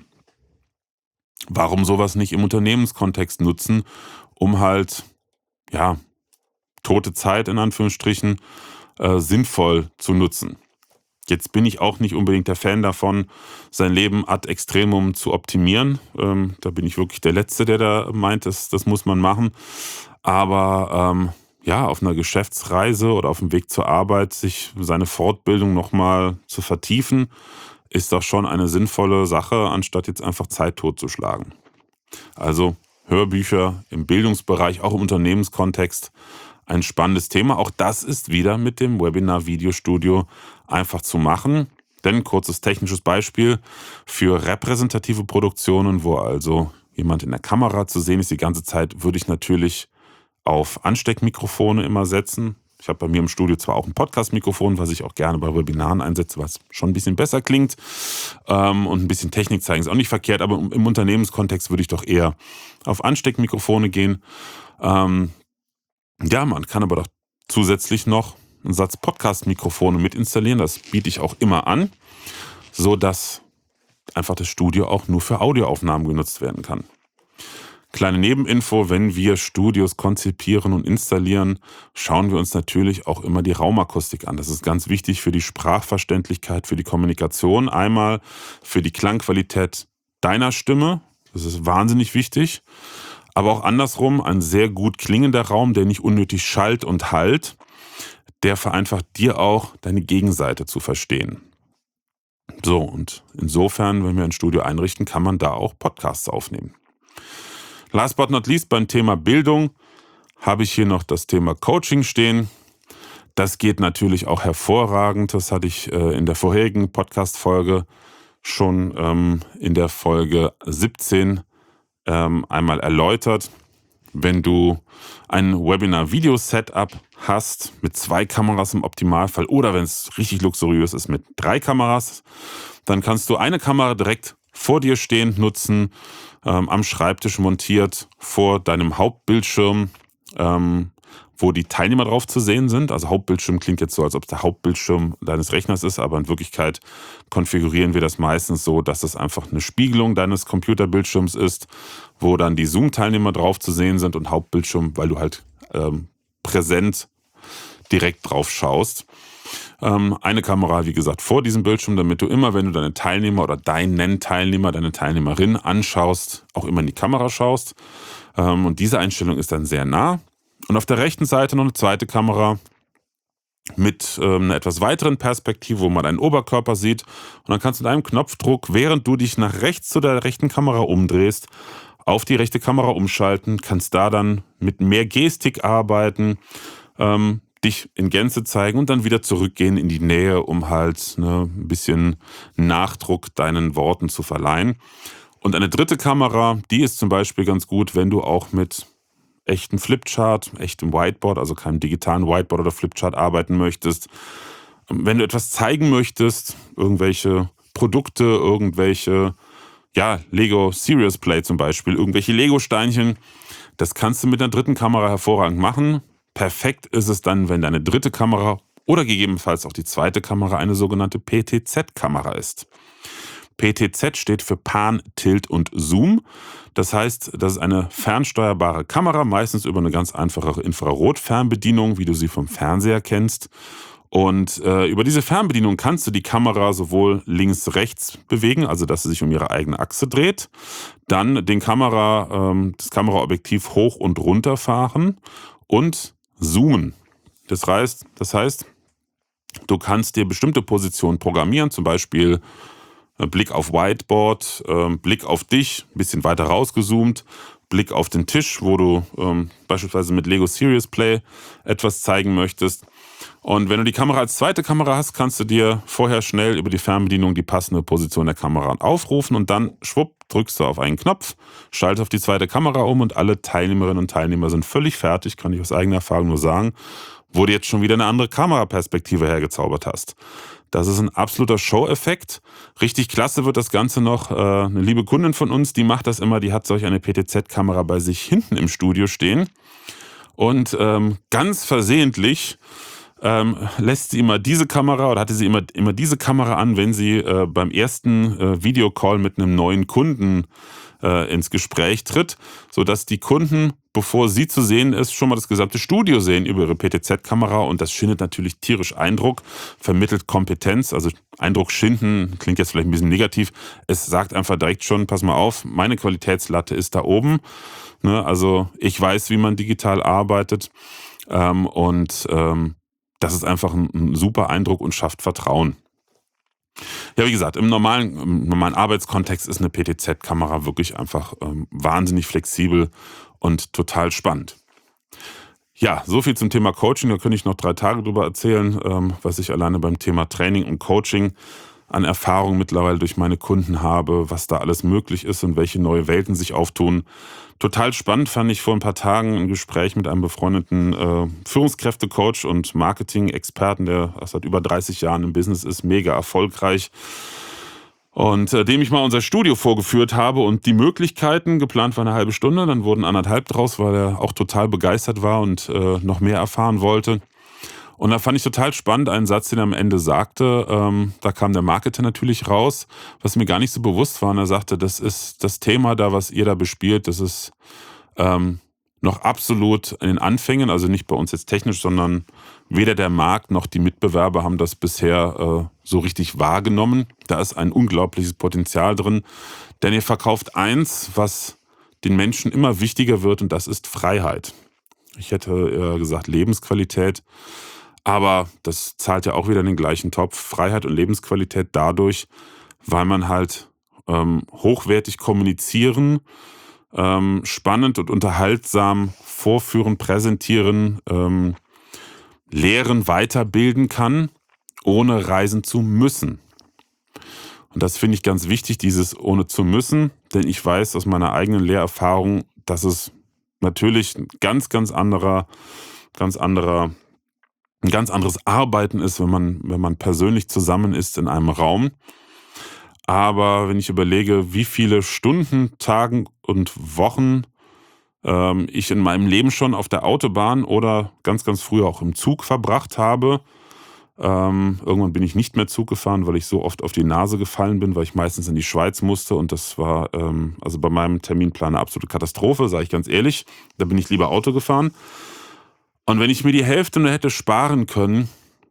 Warum sowas nicht im Unternehmenskontext nutzen, um halt, ja, tote Zeit in Anführungsstrichen sinnvoll zu nutzen? Jetzt bin ich auch nicht unbedingt der Fan davon, sein Leben ad extremum zu optimieren. Da bin ich wirklich der Letzte, der da meint, das muss man machen. Aber auf einer Geschäftsreise oder auf dem Weg zur Arbeit sich seine Fortbildung nochmal zu vertiefen, ist doch schon eine sinnvolle Sache, anstatt jetzt einfach Zeit totzuschlagen. Also Hörbücher im Bildungsbereich, auch im Unternehmenskontext, ein spannendes Thema. Auch das ist wieder mit dem Webinar-Videostudio einfach zu machen. Denn kurzes technisches Beispiel für repräsentative Produktionen, wo also jemand in der Kamera zu sehen ist die ganze Zeit, würde ich natürlich auf Ansteckmikrofone immer setzen. Ich habe bei mir im Studio zwar auch ein Podcast-Mikrofon, was ich auch gerne bei Webinaren einsetze, was schon ein bisschen besser klingt. Und ein bisschen Technik zeigen ist auch nicht verkehrt, aber im Unternehmenskontext würde ich doch eher auf Ansteckmikrofone gehen. Man kann aber doch zusätzlich noch einen Satz Podcast-Mikrofone mit installieren. Das biete ich auch immer an, sodass einfach das Studio auch nur für Audioaufnahmen genutzt werden kann. Kleine Nebeninfo, wenn wir Studios konzipieren und installieren, schauen wir uns natürlich auch immer die Raumakustik an. Das ist ganz wichtig für die Sprachverständlichkeit, für die Kommunikation. Einmal für die Klangqualität deiner Stimme, das ist wahnsinnig wichtig. Aber auch andersrum, ein sehr gut klingender Raum, der nicht unnötig schallt und hallt, der vereinfacht dir auch, deine Gegenseite zu verstehen. So, und insofern, wenn wir ein Studio einrichten, kann man da auch Podcasts aufnehmen. Last but not least, beim Thema Bildung habe ich hier noch das Thema Coaching stehen. Das geht natürlich auch hervorragend. Das hatte ich in der vorherigen Podcast-Folge schon in der Folge 17 einmal erläutert. Wenn du ein Webinar-Video-Setup hast mit 2 Kameras im Optimalfall oder wenn es richtig luxuriös ist mit 3 Kameras, dann kannst du eine Kamera direkt vor dir stehend nutzen, am Schreibtisch montiert, vor deinem Hauptbildschirm, wo die Teilnehmer drauf zu sehen sind. Also Hauptbildschirm klingt jetzt so, als ob es der Hauptbildschirm deines Rechners ist, aber in Wirklichkeit konfigurieren wir das meistens so, dass es einfach eine Spiegelung deines Computerbildschirms ist, wo dann die Zoom-Teilnehmer drauf zu sehen sind und Hauptbildschirm, weil du halt präsent direkt drauf schaust. Eine Kamera, wie gesagt, vor diesem Bildschirm, damit du immer, wenn du deine Teilnehmer oder deinen Teilnehmer, deine Teilnehmerin anschaust, auch immer in die Kamera schaust. Und diese Einstellung ist dann sehr nah. Und auf der rechten Seite noch eine zweite Kamera mit einer etwas weiteren Perspektive, wo man deinen Oberkörper sieht. Und dann kannst du mit einem Knopfdruck, während du dich nach rechts zu der rechten Kamera umdrehst, auf die rechte Kamera umschalten, kannst da dann mit mehr Gestik arbeiten, dich in Gänze zeigen und dann wieder zurückgehen in die Nähe, um halt ein bisschen Nachdruck deinen Worten zu verleihen. Und eine dritte Kamera, die ist zum Beispiel ganz gut, wenn du auch mit echtem Flipchart, echtem Whiteboard, also keinem digitalen Whiteboard oder Flipchart arbeiten möchtest. Wenn du etwas zeigen möchtest, irgendwelche Produkte, irgendwelche, Lego Serious Play zum Beispiel, irgendwelche Lego-Steinchen, das kannst du mit einer dritten Kamera hervorragend machen. Perfekt ist es dann, wenn deine dritte Kamera oder gegebenenfalls auch die zweite Kamera eine sogenannte PTZ-Kamera ist. PTZ steht für Pan, Tilt und Zoom. Das heißt, das ist eine fernsteuerbare Kamera, meistens über eine ganz einfache Infrarot-Fernbedienung, wie du sie vom Fernseher kennst. Und über diese Fernbedienung kannst du die Kamera sowohl links-rechts bewegen, also dass sie sich um ihre eigene Achse dreht, dann das Kameraobjektiv hoch und runter fahren und zoomen. Das heißt, du kannst dir bestimmte Positionen programmieren, zum Beispiel Blick auf Whiteboard, Blick auf dich, ein bisschen weiter rausgezoomt, Blick auf den Tisch, wo du beispielsweise mit Lego Serious Play etwas zeigen möchtest. Und wenn du die Kamera als zweite Kamera hast, kannst du dir vorher schnell über die Fernbedienung die passende Position der Kamera aufrufen und dann schwupp drückst du auf einen Knopf, schaltest auf die zweite Kamera um und alle Teilnehmerinnen und Teilnehmer sind völlig fertig, kann ich aus eigener Erfahrung nur sagen, wo du jetzt schon wieder eine andere Kameraperspektive hergezaubert hast. Das ist ein absoluter Show-Effekt. Richtig klasse wird das Ganze noch. Eine liebe Kundin von uns, die macht das immer, die hat solch eine PTZ-Kamera bei sich hinten im Studio stehen. Und ganz versehentlich lässt sie immer diese Kamera oder hatte sie immer diese Kamera an, wenn sie beim ersten Videocall mit einem neuen Kunden ins Gespräch tritt, sodass die Kunden, bevor sie zu sehen ist, schon mal das gesamte Studio sehen über ihre PTZ-Kamera und das schindet natürlich tierisch Eindruck, vermittelt Kompetenz, also Eindruck schinden, klingt jetzt vielleicht ein bisschen negativ, es sagt einfach direkt schon, pass mal auf, meine Qualitätslatte ist da oben, ne? Also ich weiß, wie man digital arbeitet und das ist einfach ein super Eindruck und schafft Vertrauen. Ja, wie gesagt, im normalen Arbeitskontext ist eine PTZ-Kamera wirklich einfach wahnsinnig flexibel und total spannend. Ja, so viel zum Thema Coaching. Da könnte ich noch 3 Tage drüber erzählen, was ich alleine beim Thema Training und Coaching an Erfahrung mittlerweile durch meine Kunden habe, was da alles möglich ist und welche neue Welten sich auftun. Total spannend fand ich vor ein paar Tagen ein Gespräch mit einem befreundeten Führungskräftecoach und Marketing-Experten, der seit über 30 Jahren im Business ist, mega erfolgreich. Und dem ich mal unser Studio vorgeführt habe und die Möglichkeiten, geplant war eine halbe Stunde, dann wurden 1,5 draus, weil er auch total begeistert war und noch mehr erfahren wollte. Und da fand ich total spannend einen Satz, den er am Ende sagte. Da kam der Marketer natürlich raus, was mir gar nicht so bewusst war. Und er sagte, das ist das Thema da, was ihr da bespielt, das ist noch absolut in den Anfängen, also nicht bei uns jetzt technisch, sondern weder der Markt noch die Mitbewerber haben das bisher so richtig wahrgenommen. Da ist ein unglaubliches Potenzial drin, denn ihr verkauft eins, was den Menschen immer wichtiger wird, und das ist Freiheit. Ich hätte gesagt Lebensqualität. Aber das zahlt ja auch wieder in den gleichen Topf. Freiheit und Lebensqualität dadurch, weil man halt hochwertig kommunizieren, spannend und unterhaltsam vorführen, präsentieren, lehren, weiterbilden kann, ohne reisen zu müssen. Und das finde ich ganz wichtig, dieses ohne zu müssen, denn ich weiß aus meiner eigenen Lehrerfahrung, dass es natürlich ein ganz anderes Arbeiten ist, wenn man persönlich zusammen ist in einem Raum. Aber wenn ich überlege, wie viele Stunden, Tagen und Wochen ich in meinem Leben schon auf der Autobahn oder ganz früher auch im Zug verbracht habe. Irgendwann bin ich nicht mehr Zug gefahren, weil ich so oft auf die Nase gefallen bin, weil ich meistens in die Schweiz musste und das war also bei meinem Terminplan eine absolute Katastrophe, sage ich ganz ehrlich. Da bin ich lieber Auto gefahren. Und wenn ich mir die Hälfte nur hätte sparen können,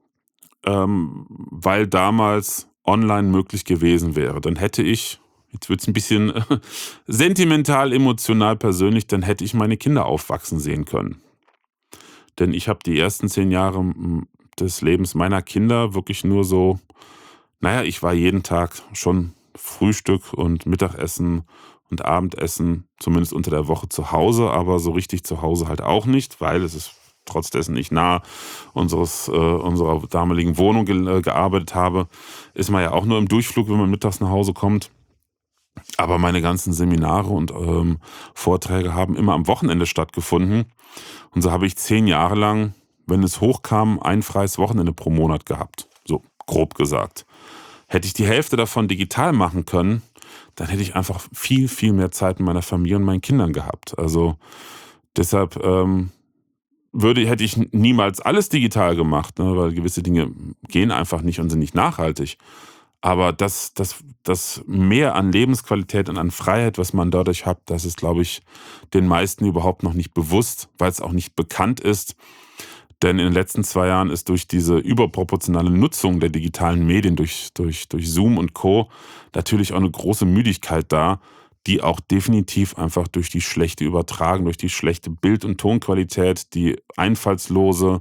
weil damals online möglich gewesen wäre, dann hätte ich, jetzt wird es ein bisschen sentimental, emotional, persönlich, dann hätte ich meine Kinder aufwachsen sehen können. Denn ich habe die ersten 10 Jahre des Lebens meiner Kinder wirklich nur so, ich war jeden Tag schon Frühstück und Mittagessen und Abendessen, zumindest unter der Woche zu Hause, aber so richtig zu Hause halt auch nicht, weil es ist trotz dessen nicht nah unserer damaligen Wohnung gearbeitet habe, ist man ja auch nur im Durchflug, wenn man mittags nach Hause kommt. Aber meine ganzen Seminare und Vorträge haben immer am Wochenende stattgefunden. Und so habe ich 10 Jahre lang, wenn es hochkam, ein freies Wochenende pro Monat gehabt. So grob gesagt. Hätte ich die Hälfte davon digital machen können, dann hätte ich einfach viel, viel mehr Zeit mit meiner Familie und meinen Kindern gehabt. Also deshalb hätte ich niemals alles digital gemacht, ne, weil gewisse Dinge gehen einfach nicht und sind nicht nachhaltig. Aber das Mehr an Lebensqualität und an Freiheit, was man dadurch hat, das ist, glaube ich, den meisten überhaupt noch nicht bewusst, weil es auch nicht bekannt ist. Denn in den letzten 2 Jahren ist durch diese überproportionale Nutzung der digitalen Medien, durch Zoom und Co. natürlich auch eine große Müdigkeit da, die auch definitiv einfach durch die schlechte Übertragung, durch die schlechte Bild- und Tonqualität, die einfallslose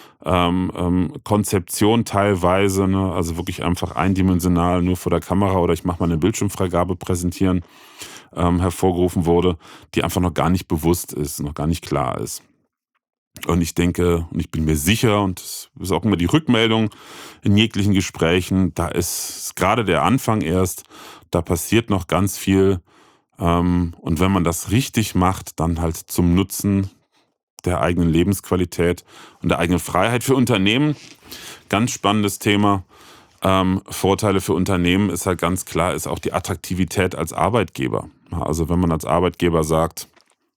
Konzeption teilweise, ne, also wirklich einfach eindimensional nur vor der Kamera oder ich mache mal eine Bildschirmfreigabe präsentieren, hervorgerufen wurde, die einfach noch gar nicht bewusst ist, noch gar nicht klar ist. Und ich denke, und ich bin mir sicher, und das ist auch immer die Rückmeldung in jeglichen Gesprächen, da ist gerade der Anfang erst, da passiert noch ganz viel. Und wenn man das richtig macht, dann halt zum Nutzen der eigenen Lebensqualität und der eigenen Freiheit für Unternehmen. Ganz spannendes Thema. Vorteile für Unternehmen ist halt ganz klar, ist auch die Attraktivität als Arbeitgeber. Also wenn man als Arbeitgeber sagt,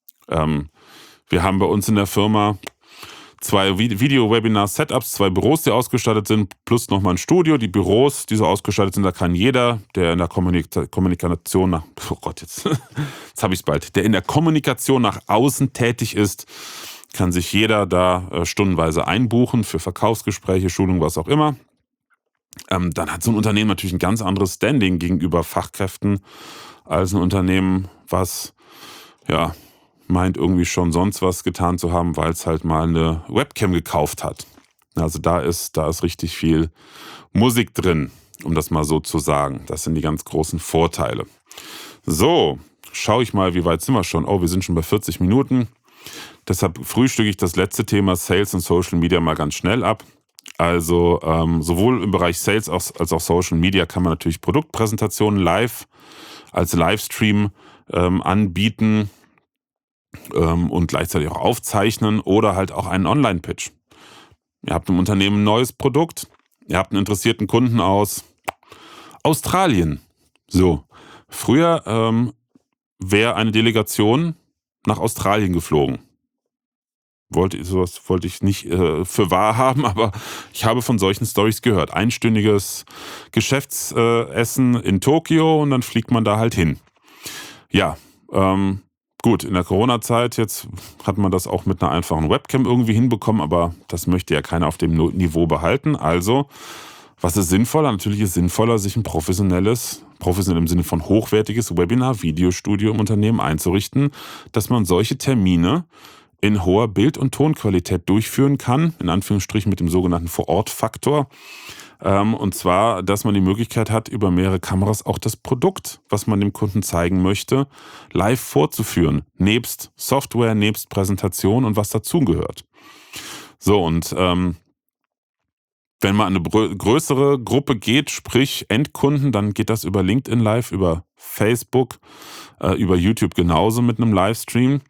wir haben bei uns in der Firma 2 Video-Webinar-Setups, 2 Büros, die ausgestattet sind, plus nochmal ein Studio. Die Büros, die so ausgestattet sind, da kann jeder, der in der Kommunikation nach, oh Gott, jetzt habe ich es bald, der in der Kommunikation nach außen tätig ist, kann sich jeder da stundenweise einbuchen für Verkaufsgespräche, Schulungen, was auch immer. Dann hat so ein Unternehmen natürlich ein ganz anderes Standing gegenüber Fachkräften als ein Unternehmen, was ja meint irgendwie schon sonst was getan zu haben, weil es halt mal eine Webcam gekauft hat. Also da ist richtig viel Musik drin, um das mal so zu sagen. Das sind die ganz großen Vorteile. So, schaue ich mal, wie weit sind wir schon? Oh, wir sind schon bei 40 Minuten. Deshalb frühstücke ich das letzte Thema Sales und Social Media mal ganz schnell ab. Also sowohl im Bereich Sales als auch Social Media kann man natürlich Produktpräsentationen live als Livestream anbieten und gleichzeitig auch aufzeichnen oder halt auch einen Online-Pitch. Ihr habt im Unternehmen ein neues Produkt, ihr habt einen interessierten Kunden aus Australien. So, früher wäre eine Delegation nach Australien geflogen. Sowas wollte ich nicht für wahr haben, aber ich habe von solchen Storys gehört. Einstündiges Geschäftsessen in Tokio und dann fliegt man da halt hin. Ja, gut, in der Corona-Zeit jetzt hat man das auch mit einer einfachen Webcam irgendwie hinbekommen, aber das möchte ja keiner auf dem Niveau behalten. Also, was ist sinnvoller? Natürlich ist sinnvoller, sich ein professionell im Sinne von hochwertiges Webinar-Videostudio im Unternehmen einzurichten, dass man solche Termine in hoher Bild- und Tonqualität durchführen kann, in Anführungsstrichen mit dem sogenannten Vor-Ort-Faktor. Und zwar, dass man die Möglichkeit hat, über mehrere Kameras auch das Produkt, was man dem Kunden zeigen möchte, live vorzuführen. Nebst Software, nebst Präsentation und was dazugehört. So, und wenn man eine größere Gruppe geht, sprich Endkunden, dann geht das über LinkedIn Live, über Facebook, über YouTube genauso mit einem Livestream.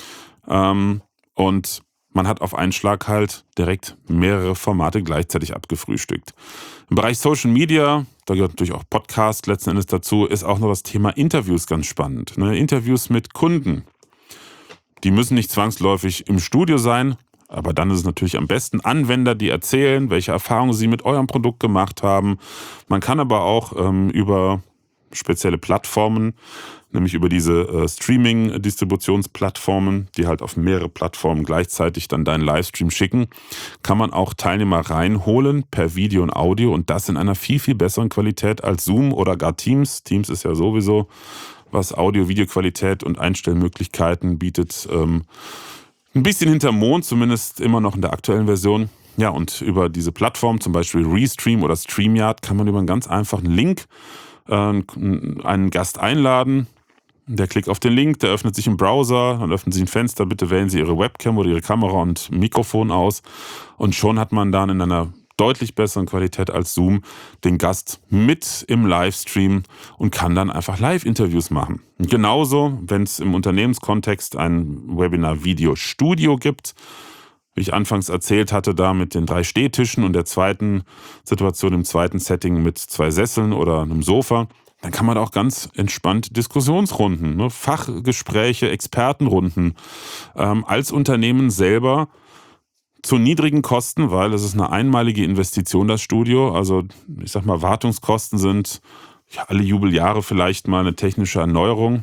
Und man hat auf einen Schlag halt direkt mehrere Formate gleichzeitig abgefrühstückt. Im Bereich Social Media, da gehört natürlich auch Podcast letzten Endes dazu, ist auch noch das Thema Interviews ganz spannend. Interviews mit Kunden. Die müssen nicht zwangsläufig im Studio sein, aber dann ist es natürlich am besten Anwender, die erzählen, welche Erfahrungen sie mit eurem Produkt gemacht haben. Man kann aber auch über spezielle Plattformen, nämlich über diese Streaming-Distributionsplattformen, die halt auf mehrere Plattformen gleichzeitig dann deinen Livestream schicken, kann man auch Teilnehmer reinholen per Video und Audio und das in einer viel, viel besseren Qualität als Zoom oder gar Teams. Teams ist ja sowieso, was Audio-Video-Qualität und Einstellmöglichkeiten bietet, ein bisschen hinterm Mond, zumindest immer noch in der aktuellen Version. Ja, und über diese Plattform, zum Beispiel Restream oder StreamYard, kann man über einen ganz einfachen Link einen Gast einladen. Der klickt auf den Link, der öffnet sich im Browser, dann öffnet sich ein Fenster, bitte wählen Sie Ihre Webcam oder Ihre Kamera und Mikrofon aus und schon hat man dann in einer deutlich besseren Qualität als Zoom den Gast mit im Livestream und kann dann einfach Live-Interviews machen. Und genauso, wenn es im Unternehmenskontext ein Webinar-Video-Studio gibt, wie ich anfangs erzählt hatte, da mit den 3 Stehtischen und der zweiten Situation, im zweiten Setting mit 2 Sesseln oder einem Sofa, dann kann man auch ganz entspannt Diskussionsrunden, Fachgespräche, Expertenrunden als Unternehmen selber zu niedrigen Kosten, weil es ist eine einmalige Investition, das Studio. Also ich sag mal, Wartungskosten sind alle Jubeljahre vielleicht mal eine technische Erneuerung.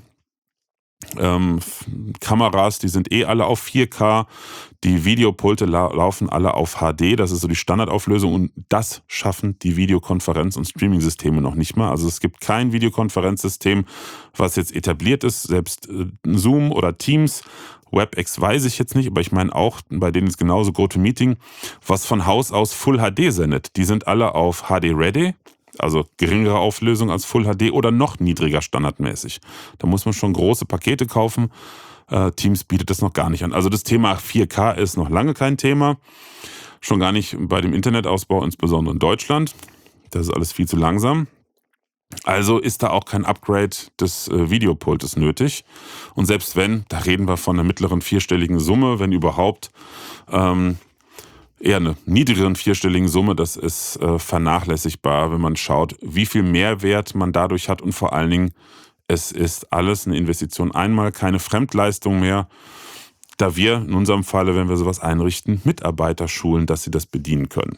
Kameras, die sind alle auf 4K, die Videopulte laufen alle auf HD, das ist so die Standardauflösung und das schaffen die Videokonferenz- und Streaming-Systeme noch nicht mal. Also es gibt kein Videokonferenzsystem, was jetzt etabliert ist, selbst Zoom oder Teams, WebEx weiß ich jetzt nicht, aber ich meine auch, bei denen ist genauso GoToMeeting, was von Haus aus Full HD sendet. Die sind alle auf HD Ready. Also geringere Auflösung als Full HD oder noch niedriger standardmäßig. Da muss man schon große Pakete kaufen. Teams bietet das noch gar nicht an. Also das Thema 4K ist noch lange kein Thema. Schon gar nicht bei dem Internetausbau, insbesondere in Deutschland. Das ist alles viel zu langsam. Also ist da auch kein Upgrade des Videopultes nötig. Und selbst wenn, da reden wir von einer mittleren 4-stelligen Summe, wenn überhaupt, eher eine niedrigeren vierstelligen Summe. Das ist vernachlässigbar, wenn man schaut, wie viel Mehrwert man dadurch hat und vor allen Dingen, es ist alles eine Investition einmal, keine Fremdleistung mehr, da wir in unserem Falle, wenn wir sowas einrichten, Mitarbeiter schulen, dass sie das bedienen können.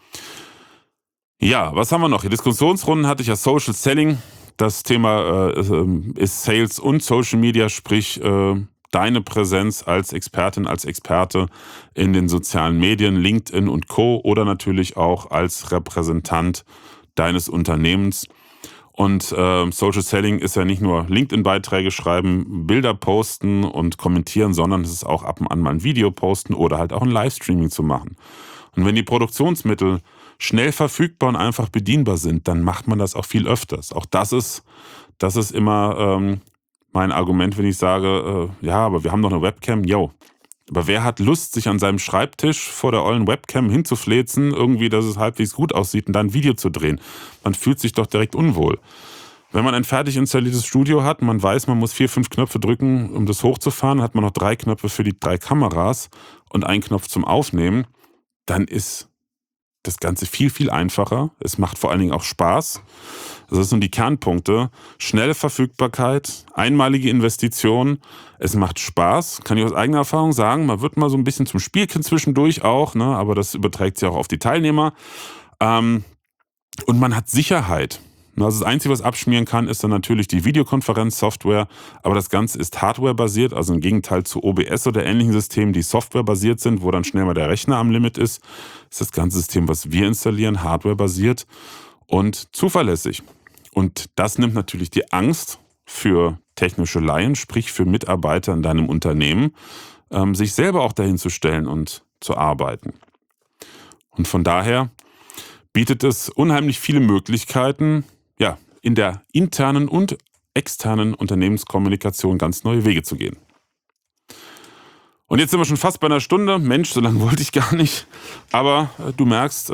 Ja, was haben wir noch? Die Diskussionsrunden hatte ich ja Social Selling. Das Thema ist Sales und Social Media, sprich deine Präsenz als Expertin, als Experte in den sozialen Medien, LinkedIn und Co. oder natürlich auch als Repräsentant deines Unternehmens. Und Social Selling ist ja nicht nur LinkedIn-Beiträge schreiben, Bilder posten und kommentieren, sondern es ist auch ab und an mal ein Video posten oder halt auch ein Livestreaming zu machen. Und wenn die Produktionsmittel schnell verfügbar und einfach bedienbar sind, dann macht man das auch viel öfters. Auch das ist immer mein Argument, wenn ich sage, ja, aber wir haben doch eine Webcam. Jo, aber wer hat Lust, sich an seinem Schreibtisch vor der ollen Webcam hinzufläzen, irgendwie, dass es halbwegs gut aussieht und dann ein Video zu drehen? Man fühlt sich doch direkt unwohl. Wenn man ein fertig installiertes Studio hat, man weiß, man muss 4, 5 Knöpfe drücken, um das hochzufahren, hat man noch 3 Knöpfe für die 3 Kameras und einen Knopf zum Aufnehmen, dann ist das Ganze viel, viel einfacher. Es macht vor allen Dingen auch Spaß. Das sind die Kernpunkte. Schnelle Verfügbarkeit, einmalige Investition. Es macht Spaß, kann ich aus eigener Erfahrung sagen. Man wird mal so ein bisschen zum Spielkind zwischendurch auch, ne? Aber das überträgt sich auch auf die Teilnehmer. Und man hat Sicherheit. Also das Einzige, was abschmieren kann, ist dann natürlich die Videokonferenzsoftware, aber das Ganze ist hardwarebasiert, also im Gegenteil zu OBS oder ähnlichen Systemen, die softwarebasiert sind, wo dann schnell mal der Rechner am Limit ist das ganze System, was wir installieren, hardwarebasiert und zuverlässig. Und das nimmt natürlich die Angst für technische Laien, sprich für Mitarbeiter in deinem Unternehmen, sich selber auch dahin zu stellen und zu arbeiten. Und von daher bietet es unheimlich viele Möglichkeiten, ja, in der internen und externen Unternehmenskommunikation ganz neue Wege zu gehen. Und jetzt sind wir schon fast bei einer Stunde. Mensch, so lange wollte ich gar nicht. Aber du merkst,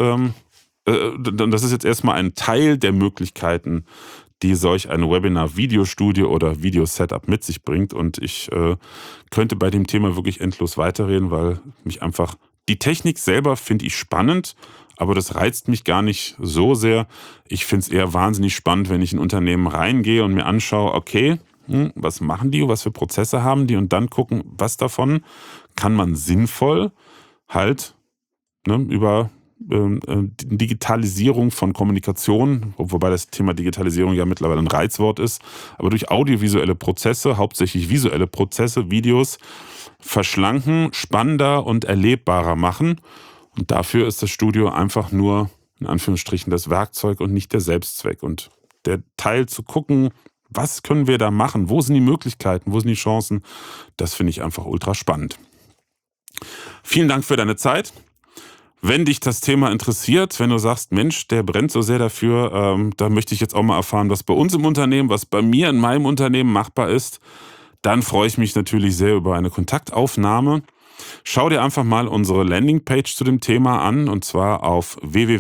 das ist jetzt erstmal ein Teil der Möglichkeiten, die solch eine Webinar-Videostudio oder Video-Setup mit sich bringt. Und ich könnte bei dem Thema wirklich endlos weiterreden, weil mich einfach die Technik selber finde ich spannend, aber das reizt mich gar nicht so sehr. Ich finde es eher wahnsinnig spannend, wenn ich in ein Unternehmen reingehe und mir anschaue, okay, was machen die, was für Prozesse haben die und dann gucken, was davon kann man sinnvoll halt über Digitalisierung von Kommunikation, wobei das Thema Digitalisierung ja mittlerweile ein Reizwort ist, aber durch audiovisuelle Prozesse, hauptsächlich visuelle Prozesse, Videos, verschlanken, spannender und erlebbarer machen. Und dafür ist das Studio einfach nur, in Anführungsstrichen, das Werkzeug und nicht der Selbstzweck. Und der Teil zu gucken, was können wir da machen, wo sind die Möglichkeiten, wo sind die Chancen, das finde ich einfach ultra spannend. Vielen Dank für deine Zeit. Wenn dich das Thema interessiert, wenn du sagst, Mensch, der brennt so sehr dafür, da möchte ich jetzt auch mal erfahren, was bei uns im Unternehmen, was bei mir in meinem Unternehmen machbar ist, dann freue ich mich natürlich sehr über eine Kontaktaufnahme. Schau dir einfach mal unsere Landingpage zu dem Thema an, und zwar auf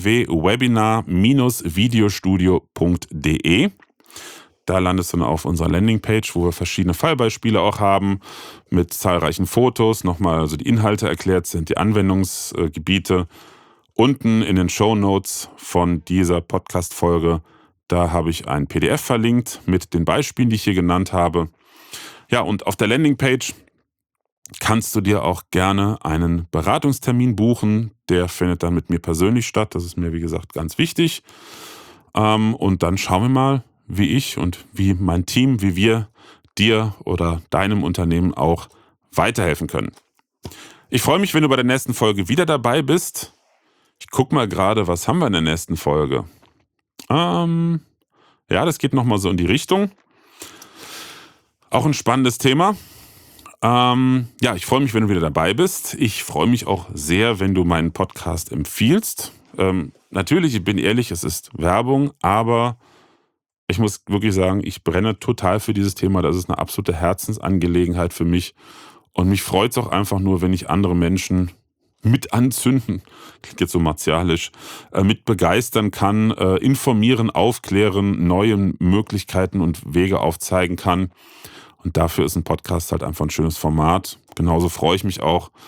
www.webinar-videostudio.de. Da landest du dann auf unserer Landingpage, wo wir verschiedene Fallbeispiele auch haben, mit zahlreichen Fotos, nochmal also die Inhalte erklärt sind, die Anwendungsgebiete. Unten in den Shownotes von dieser Podcast-Folge, da habe ich ein PDF verlinkt mit den Beispielen, die ich hier genannt habe. Ja, und auf der Landingpage kannst du dir auch gerne einen Beratungstermin buchen. Der findet dann mit mir persönlich statt. Das ist mir, wie gesagt, ganz wichtig. Und dann schauen wir mal, wie ich und wie mein Team, wie wir dir oder deinem Unternehmen auch weiterhelfen können. Ich freue mich, wenn du bei der nächsten Folge wieder dabei bist. Ich gucke mal gerade, was haben wir in der nächsten Folge? Ja, das geht nochmal so in die Richtung. Auch ein spannendes Thema. Ja, ich freue mich, wenn du wieder dabei bist. Ich freue mich auch sehr, wenn du meinen Podcast empfiehlst. Natürlich, ich bin ehrlich, es ist Werbung, aber ich muss wirklich sagen, ich brenne total für dieses Thema. Das ist eine absolute Herzensangelegenheit für mich. Und mich freut es auch einfach nur, wenn ich andere Menschen mit anzünden, klingt jetzt so martialisch, mit begeistern kann, informieren, aufklären, neue Möglichkeiten und Wege aufzeigen kann. Und dafür ist ein Podcast halt einfach ein schönes Format. Genauso freue ich mich auch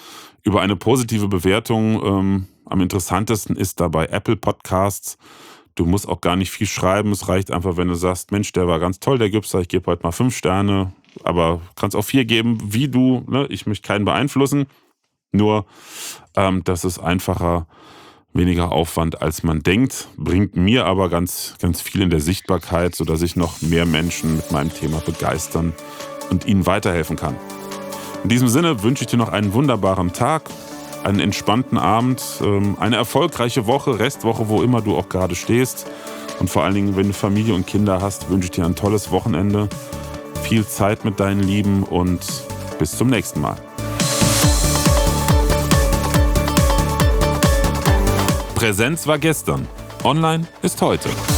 über eine positive Bewertung. Am interessantesten ist dabei Apple Podcasts. Du musst auch gar nicht viel schreiben. Es reicht einfach, wenn du sagst, Mensch, der war ganz toll, der Gipser, ich gebe heute mal 5 Sterne. Aber kannst auch 4 geben, wie du. Ne? Ich möchte keinen beeinflussen. Nur, das ist einfacher, weniger Aufwand, als man denkt. Bringt mir aber ganz, ganz viel in der Sichtbarkeit, sodass ich noch mehr Menschen mit meinem Thema begeistern und ihnen weiterhelfen kann. In diesem Sinne wünsche ich dir noch einen wunderbaren Tag, einen entspannten Abend, eine erfolgreiche Woche, Restwoche, wo immer du auch gerade stehst. Und vor allen Dingen, wenn du Familie und Kinder hast, wünsche ich dir ein tolles Wochenende, viel Zeit mit deinen Lieben und bis zum nächsten Mal. Präsenz war gestern, online ist heute.